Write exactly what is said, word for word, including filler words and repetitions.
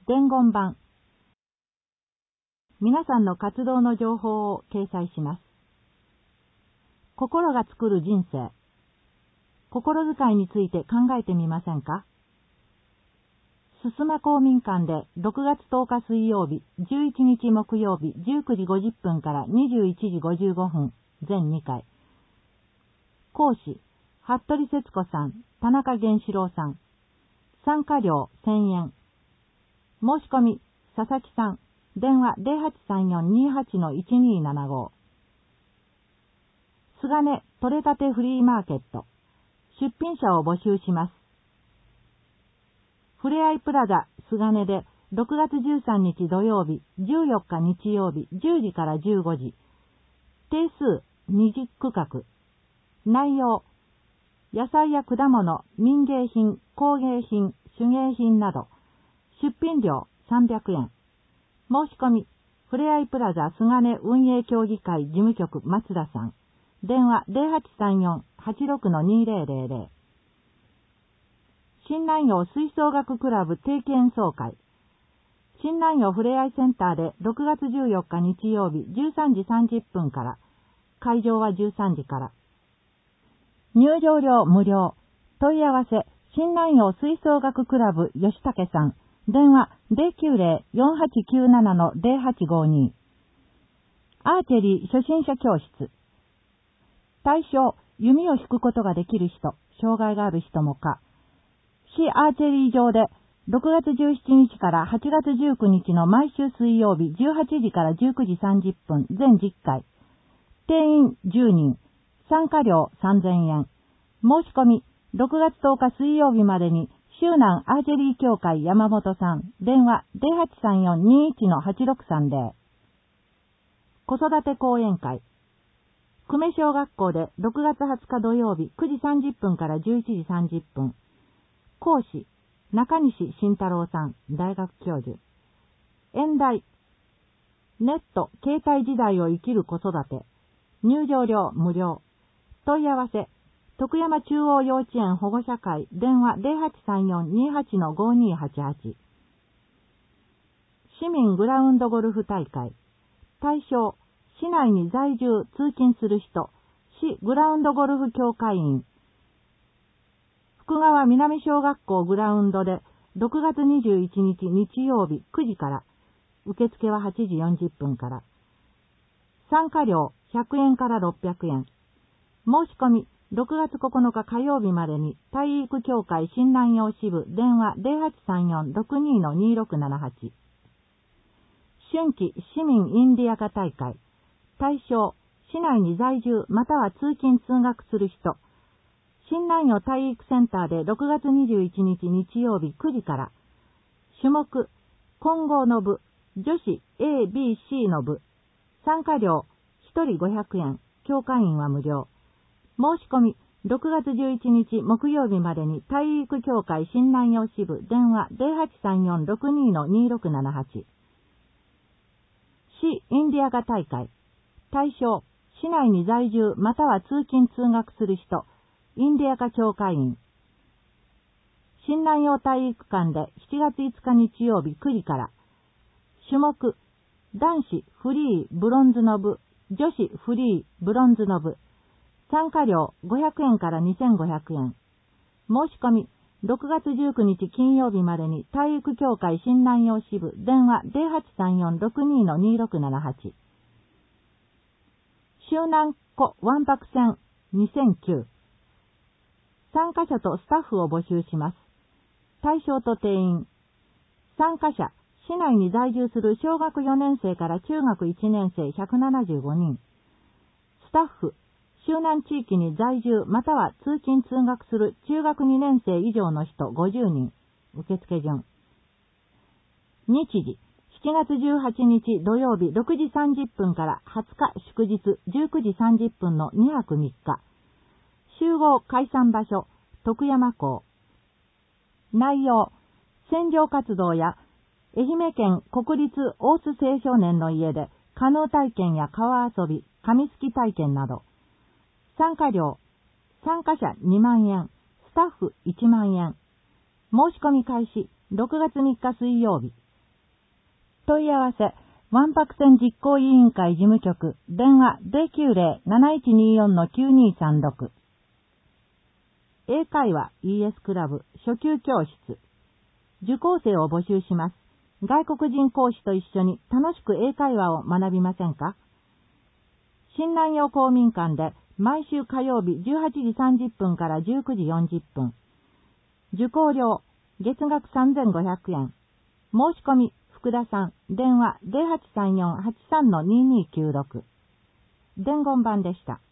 伝言版。皆さんの活動の情報を掲載します。心が作る人生。心遣いについて考えてみませんか？すすめ公民館でろくがつとおか水曜日、じゅういちにち木曜日じゅうくじごじゅっぷんからにじゅういちじごじゅうごふん、全にかい。講師、服部節子さん、田中源四郎さん。参加料せんえん。申し込み、佐々木さん。電話 ゼロはちさんよんにーはちのいちにーななご。すがね取れたてフリーマーケット。出品者を募集します。ふれあいプラザすがねでろくがつじゅうさんにち土曜日、じゅうよっか日曜日じゅうじからじゅうごじ。定数にじゅっくかく。内容、野菜や果物、民芸品、工芸品、手芸品など。出品料さんびゃくえん。申し込み、ふれあいプラザすがね運営協議会事務局松田さん。電話 ゼロはちさんよんはちろくのにーぜろぜろぜろ。新南陽吹奏楽クラブ定期演奏会。新南陽ふれあいセンターでろくがつじゅうよっか日曜日じゅうさんじさんじゅっぷんから。会場はじゅうさんじから。入場料無料。問い合わせ、新南陽吹奏楽クラブ吉武さん。電話 ゼロきゅうゼロ よんはちきゅうななのゼロはちごに。アーチェリー初心者教室。対象、弓を引くことができる人、障害がある人もか。市アーチェリー場でろくがつじゅうしちにちからはちがつじゅうくにちの毎週水曜日じゅうはちじからじゅうくじさんじゅっぷん全じゅっかい。定員じゅうにん。参加料さんぜんえん。申し込み、ろくがつとおか水曜日までに周南アーチェリー協会山本さん。電話 ゼロはちさんよんにーいちのはちろくさんぜろ。子育て講演会。久米小学校でろくがつはつか土曜日くじさんじゅっぷんからじゅういちじさんじゅっぷん。講師、中西慎太郎さん、大学教授。演題、ネット、携帯時代を生きる子育て。入場料無料。問い合わせ、徳山中央幼稚園保護者会、電話 ゼロはちさんよんにーはちのごにーはちはち。市民グラウンドゴルフ大会。対象、市内に在住、通勤する人、市グラウンドゴルフ協会員。福川南小学校グラウンドでろくがつにじゅういちにち日曜日くじから。受付ははちじよんじゅっぷんから。参加料ひゃくえんからろっぴゃくえん。申し込み、ろくがつここのか火曜日までに体育協会新南陽支部電話 ゼロはちさんよんろくにーのにーろくななはち。春季市民インディアカ大会。対象、市内に在住または通勤通学する人。新南陽体育センターでろくがつにじゅういちにち日曜日くじから。種目、混合の部、女子 エービーシー の部。参加料、ひとりごひゃくえん、協会員は無料。申し込み、ろくがつじゅういちにち木曜日までに体育協会新南陽支部電話 ゼロはちさんよんろくにーのにーろくななはち。市インディアカ大会。対象、市内に在住または通勤通学する人、インディアカ協会員。新南陽体育館でしちがついつか日曜日くじから。種目、男子フリーブロンズの部、女子フリーブロンズの部。参加料ごひゃくえんからにせんごひゃくえん。申し込み、ろくがつじゅうくにち金曜日までに体育協会新南陽支部電話 ゼロはちさんよんろくにーのにーろくななはち。周南湖わんぱく船にせんきゅう。参加者とスタッフを募集します。対象と定員。参加者、市内に在住する小学よねんせいから中学いちねんせいひゃくななじゅうごにん。スタッフ、周南地域に在住または通勤通学する中学にねんせい以上の人ごじゅうにん。受付順。日時、しちがつじゅうはちにち土曜日ろくじさんじゅっぷんからはつか祝日じゅうくじさんじゅっぷんのにはくみっか。集合解散場所、徳山港。内容、船上活動や愛媛県国立大津青少年の家でカヌー体験や川遊び、紙すき体験など。参加料、参加者にまんえん、スタッフいちまんえん。申し込み開始、ろくがつみっか水曜日。 問い合わせ、わんぱく線実行委員会事務局、電話 ゼロきゅうゼロ なないちによん きゅうにさんろく。英会話 イーエス クラブ初級教室。受講生を募集します。外国人講師と一緒に楽しく英会話を学びませんか？新南陽公民館で毎週火曜日じゅうはちじさんじゅっぷんからじゅうくじよんじゅっぷん。受講料、月額さんぜんごひゃくえん。申し込み、福田さん、電話 ゼロはちさんよん はちさんのににきゅうろく。伝言版でした。